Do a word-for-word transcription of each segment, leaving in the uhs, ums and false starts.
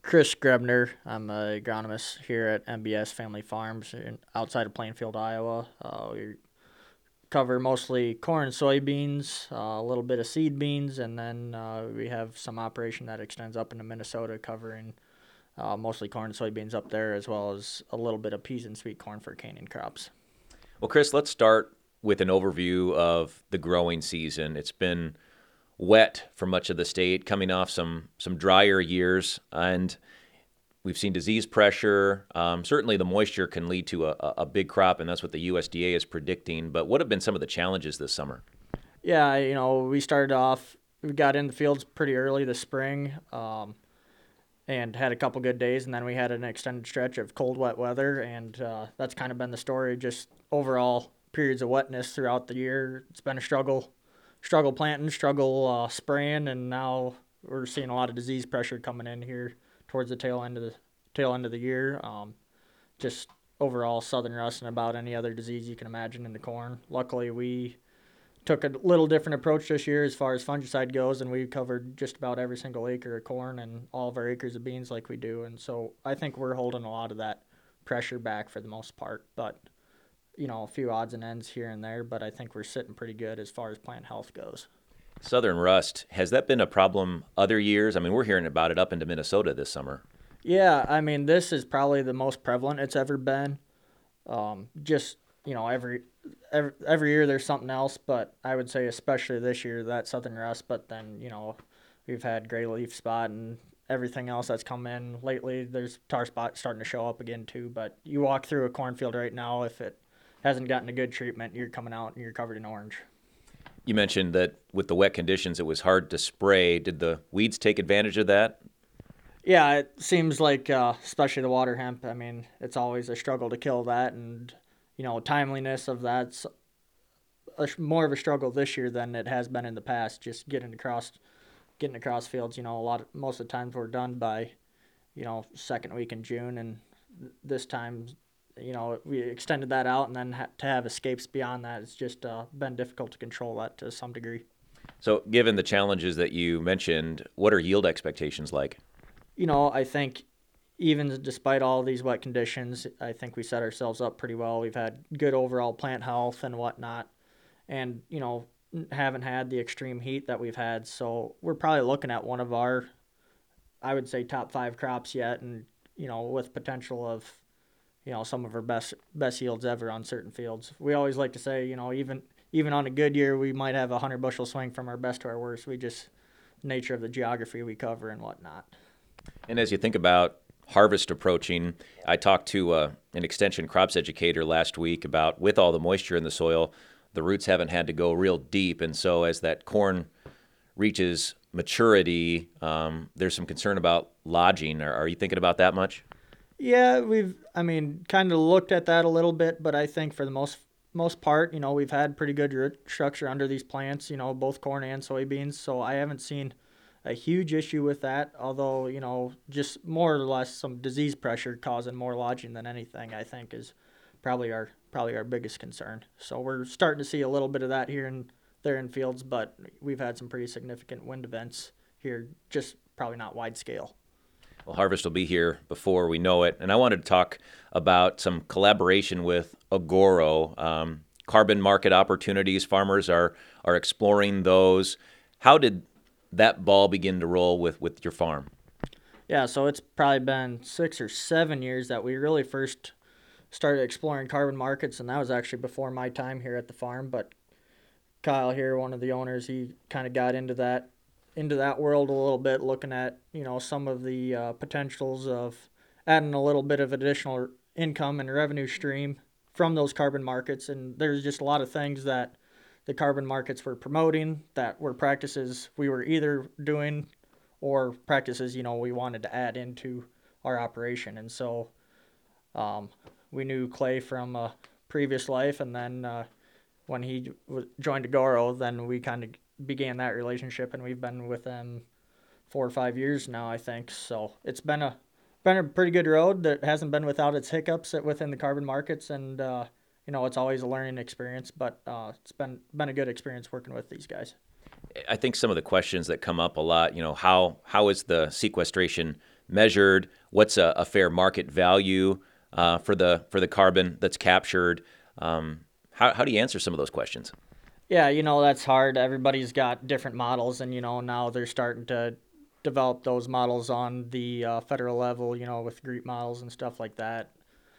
Chris Grebner. I'm a agronomist here at M B S Family Farms in, outside of Plainfield, Iowa. Uh, we cover mostly corn, soybeans, uh, a little bit of seed beans, and then uh, we have some operation that extends up into Minnesota covering uh, mostly corn and soybeans up there, as well as a little bit of peas and sweet corn for canning crops. Well, Chris, let's start with an overview of the growing season. It's been wet for much of the state, coming off some some drier years, and we've seen disease pressure. Um, certainly, the moisture can lead to a, a big crop, and that's what the U S D A is predicting. But what have been some of the challenges this summer? Yeah, you know, we started off, we got in the fields pretty early this spring. Um, and had a couple good days, and then we had an extended stretch of cold, wet weather, and uh, that's kind of been the story. Just overall periods of wetness throughout the year. It's been a struggle, struggle planting, struggle uh, spraying, and now we're seeing a lot of disease pressure coming in here towards the tail end of the tail end of the year. Um, just overall southern rust and about any other disease you can imagine in the corn. Luckily, we took a little different approach this year as far as fungicide goes, and we covered just about every single acre of corn and all of our acres of beans like we do. And so I think we're holding a lot of that pressure back for the most part. But, you know, a few odds and ends here and there, but I think we're sitting pretty good as far as plant health goes. Southern rust, has that been a problem other years? I mean, we're hearing about it up into Minnesota this summer. Yeah, I mean, this is probably the most prevalent it's ever been. Um, just, you know, every every every year there's something else, but I would say especially this year that southern rust. But then, you know, we've had gray leaf spot and everything else that's come in lately. There's tar spot starting to show up again too. But you walk through a cornfield right now, if it hasn't gotten a good treatment, you're coming out and you're covered in orange. You mentioned that with the wet conditions, it was hard to spray. Did the weeds take advantage of that? Yeah, it seems like, uh, especially the water hemp. I mean, it's always a struggle to kill that, and you know, timeliness of that's a, more of a struggle this year than it has been in the past. Just getting across, getting across fields. You know, a lot of, most of the times we're done by, you know, second week in June, and this time, you know, we extended that out, and then ha- to have escapes beyond that, it's just uh, been difficult to control that to some degree. So, given the challenges that you mentioned, what are yield expectations like? You know, I think even despite all these wet conditions, I think we set ourselves up pretty well. We've had good overall plant health and whatnot, and you know, haven't had the extreme heat that we've had. So we're probably looking at one of our, I would say, top five crops yet, and you know, with potential of, you know, some of our best best yields ever on certain fields. We always like to say, you know, even even on a good year, we might have a hundred bushel swing from our best to our worst. We just nature of the geography we cover and whatnot. And as you think about harvest approaching, I talked to uh, an extension crops educator last week about with all the moisture in the soil, the roots haven't had to go real deep. And so as that corn reaches maturity, um, there's some concern about lodging. Are, are you thinking about that much? Yeah, we've, I mean, kind of looked at that a little bit, but I think for the most most part, you know, we've had pretty good root structure under these plants, you know, both corn and soybeans. So I haven't seen a huge issue with that, although, you know, just more or less some disease pressure causing more lodging than anything, I think is probably our probably our biggest concern. So we're starting to see a little bit of that here and there in fields, but we've had some pretty significant wind events here, just probably not wide scale. Well, harvest will be here before we know it. And I wanted to talk about some collaboration with Agoro, um, carbon market opportunities. Farmers are are exploring those. How did that ball begin to roll with, with your farm? Yeah, so it's probably been six or seven years that we really first started exploring carbon markets, and that was actually before my time here at the farm. But Kyle here, one of the owners, he kind of got into that into that world a little bit, looking at, you know, some of the uh, potentials of adding a little bit of additional income and revenue stream from those carbon markets. And there's just a lot of things that the carbon markets were promoting that were practices we were either doing or practices, you know, we wanted to add into our operation. And so um, we knew Clay from a previous life, and then uh, when he w- joined Agoro, then we kind of began that relationship, and we've been with them four or five years now, I think. So it's been a been a pretty good road that hasn't been without its hiccups within the carbon markets, and uh, you know, it's always a learning experience, but uh, it's been been a good experience working with these guys. I think some of the questions that come up a lot, you know, how how is the sequestration measured? What's a, a fair market value uh, for the for the carbon that's captured? Um, how how do you answer some of those questions? Yeah, you know, that's hard. Everybody's got different models, and, you know, now they're starting to develop those models on the uh, federal level, you know, with GREET models and stuff like that.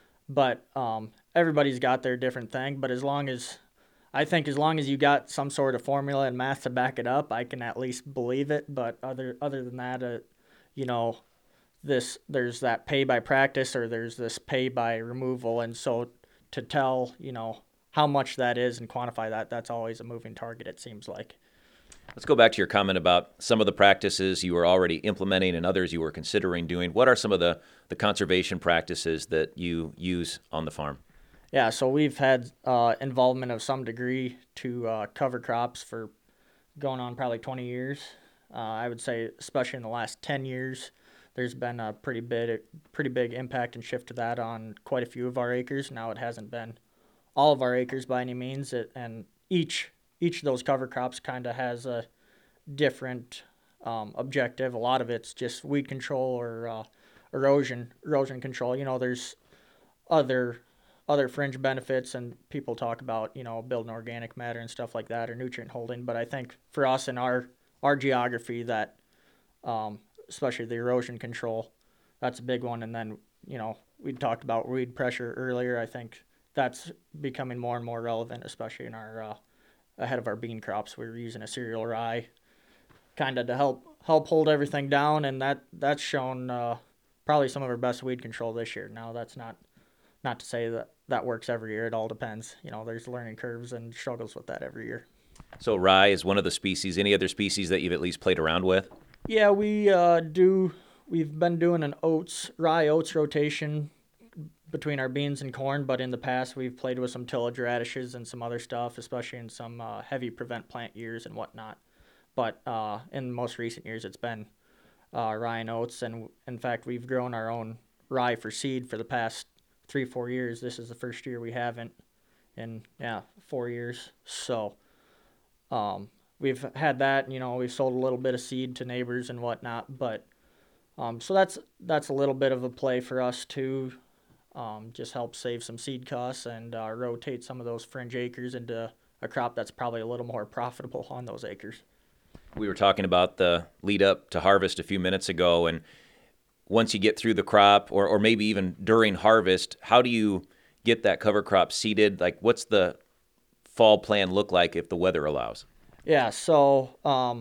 But um, everybody's got their different thing. But as long as, I think as long as you got some sort of formula and math to back it up, I can at least believe it. But other other than that, uh, you know, this there's that pay by practice or there's this pay by removal, and so to tell, you know, how much that is and quantify that, that's always a moving target, it seems like. Let's go back to your comment about some of the practices you were already implementing and others you were considering doing. What are some of the, the conservation practices that you use on the farm? Yeah, so we've had uh, involvement of some degree to uh, cover crops for going on probably twenty years. Uh, I would say, especially in the last ten years, there's been a pretty big, pretty big impact and shift to that on quite a few of our acres. Now it hasn't been all of our acres by any means, it, and each each of those cover crops kind of has a different um, objective. A lot of it's just weed control or uh, erosion erosion control. You know, there's other other fringe benefits, and people talk about, you know, building organic matter and stuff like that or nutrient holding. But I think for us in our our geography, that um, especially the erosion control, that's a big one. And then, you know, we talked about weed pressure earlier. I think that's becoming more and more relevant, especially in our uh, ahead of our bean crops. We were using a cereal rye kind of to help help hold everything down, and that that's shown uh, probably some of our best weed control this year. Now that's not not to say that that works every year. It all depends. You know, there's learning curves and struggles with that every year. So rye is one of the species. Any other species that you've at least played around with? Yeah, we uh, do. We've been doing an oats rye oats rotation between our beans and corn, but in the past we've played with some tillage radishes and some other stuff, especially in some uh, heavy prevent plant years and whatnot. But uh, in most recent years, it's been uh, rye and oats, and in fact, we've grown our own rye for seed for the past three, four years. This is the first year we haven't in yeah four years. So um, we've had that. You know, we've sold a little bit of seed to neighbors and whatnot, but um, so that's that's a little bit of a play for us too. Um, just help save some seed costs and uh, rotate some of those fringe acres into a crop that's probably a little more profitable on those acres. We were talking about the lead up to harvest a few minutes ago, and once you get through the crop, or, or maybe even during harvest, how do you get that cover crop seeded? Like, what's the fall plan look like if the weather allows? Yeah, so um,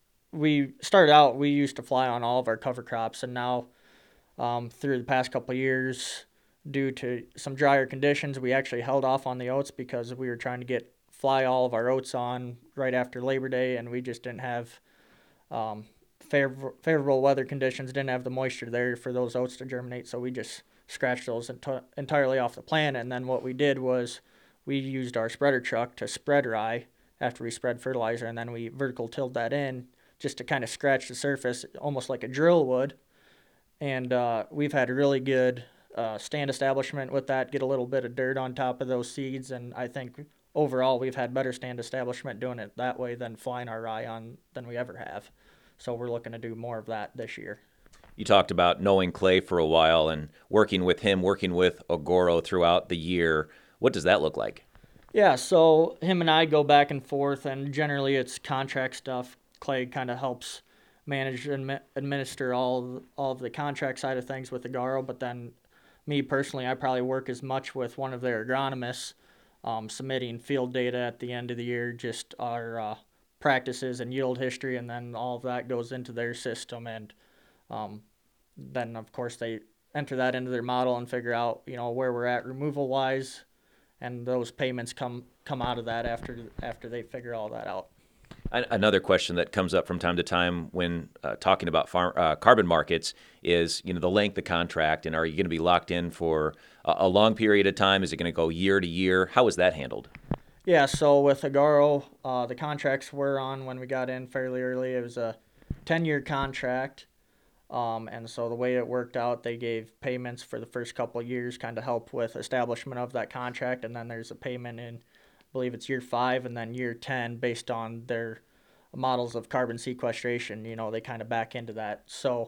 we started out, we used to fly on all of our cover crops, and now um, through the past couple of years, due to some drier conditions, we actually held off on the oats because we were trying to get fly all of our oats on right after Labor Day, and we just didn't have um, favor- favorable weather conditions, didn't have the moisture there for those oats to germinate, so we just scratched those ent- entirely off the plan. And then what we did was we used our spreader truck to spread rye after we spread fertilizer, and then we vertical tilled that in just to kind of scratch the surface almost like a drill would. And uh, we've had really good uh, stand establishment with that, get a little bit of dirt on top of those seeds, and I think overall we've had better stand establishment doing it that way than flying our rye on than we ever have. So we're looking to do more of that this year. You talked about knowing Clay for a while and working with him, working with Agoro throughout the year. What does that look like? Yeah, so him and I go back and forth, and generally it's contract stuff. Clay kind of helps manage and administer all all of the contract side of things with Agaro, but then me personally, I probably work as much with one of their agronomists, um, submitting field data at the end of the year, just our uh, practices and yield history, and then all of that goes into their system, and um, then of course they enter that into their model and figure out, you know, where we're at removal wise, and those payments come come out of that after after they figure all that out. Another question that comes up from time to time when uh, talking about farm, uh, carbon markets is, you know, the length of contract, and are you going to be locked in for a, a long period of time? Is it going to go year to year? How is that handled? Yeah, so with Agaro, uh, the contracts we're on when we got in fairly early, it was a ten-year contract, um, and so the way it worked out, they gave payments for the first couple of years, kind of help with establishment of that contract, and then there's a payment in, I believe it's year five, and then year ten based on their models of carbon sequestration. You know, they kind of back into that. So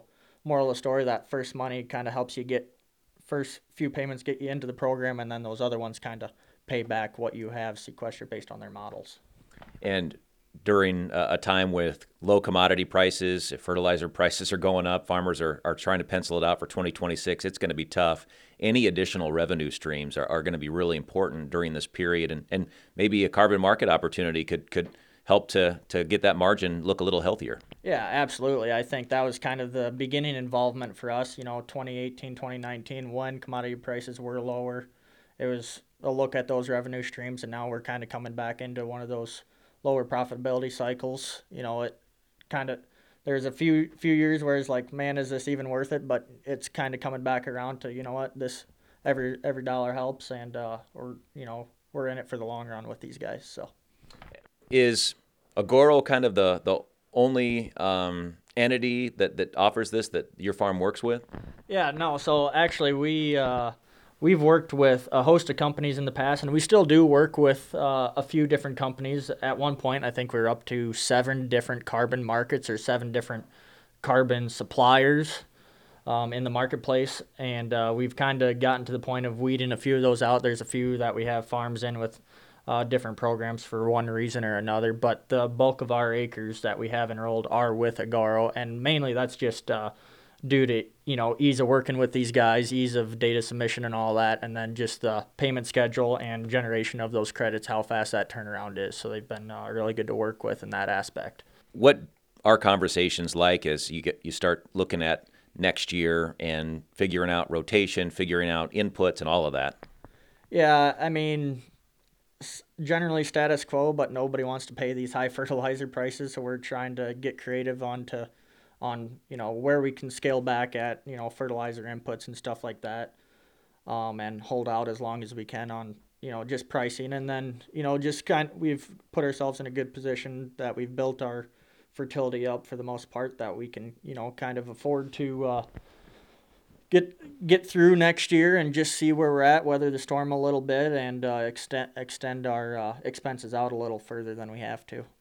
moral of the story, that first money kind of helps you get first few payments get you into the program, and then those other ones kind of pay back what you have sequestered based on their models. And during a a time with low commodity prices, if fertilizer prices are going up, farmers are, are trying to pencil it out for twenty twenty-six, it's going to be tough. Any additional revenue streams are, are going to be really important during this period, and, and maybe a carbon market opportunity could, could help to, to get that margin look a little healthier. Yeah, absolutely. I think that was kind of the beginning involvement for us, you know, twenty eighteen, twenty nineteen, when commodity prices were lower. It was a look at those revenue streams, and now we're kind of coming back into one of those lower profitability cycles. You know, it kind of, there's a few few years where it's like, man, is this even worth it? But it's kind of coming back around to, you know what, this every every dollar helps, and uh, or you know, we're in it for the long run with these guys. So Is Agoro kind of the, the only um, entity that, that offers this that your farm works with? yeah, no. So actually, we uh, we've worked with a host of companies in the past, and we still do work with uh, a few different companies. At one point, I think we were up to seven different carbon markets or seven different carbon suppliers um, in the marketplace, and uh, we've kind of gotten to the point of weeding a few of those out. There's a few that we have farms in with uh, different programs for one reason or another, but the bulk of our acres that we have enrolled are with Agoro, and mainly that's just uh, due to, you know, ease of working with these guys, ease of data submission and all that, and then just the payment schedule and generation of those credits, how fast that turnaround is. So they've been uh, really good to work with in that aspect. What are conversations like as you get you start looking at next year and figuring out rotation, figuring out inputs, and all of that? Yeah, I mean, generally status quo, but nobody wants to pay these high fertilizer prices, so we're trying to get creative on to on you know where we can scale back at, you know, fertilizer inputs and stuff like that, um, and hold out as long as we can on, you know, just pricing, and then, you know, just kind we've put ourselves in a good position that we've built our fertility up for the most part, that we can, you know, kind of afford to uh, get get through next year and just see where we're at, weather the storm a little bit, and uh, extend extend our uh, expenses out a little further than we have to.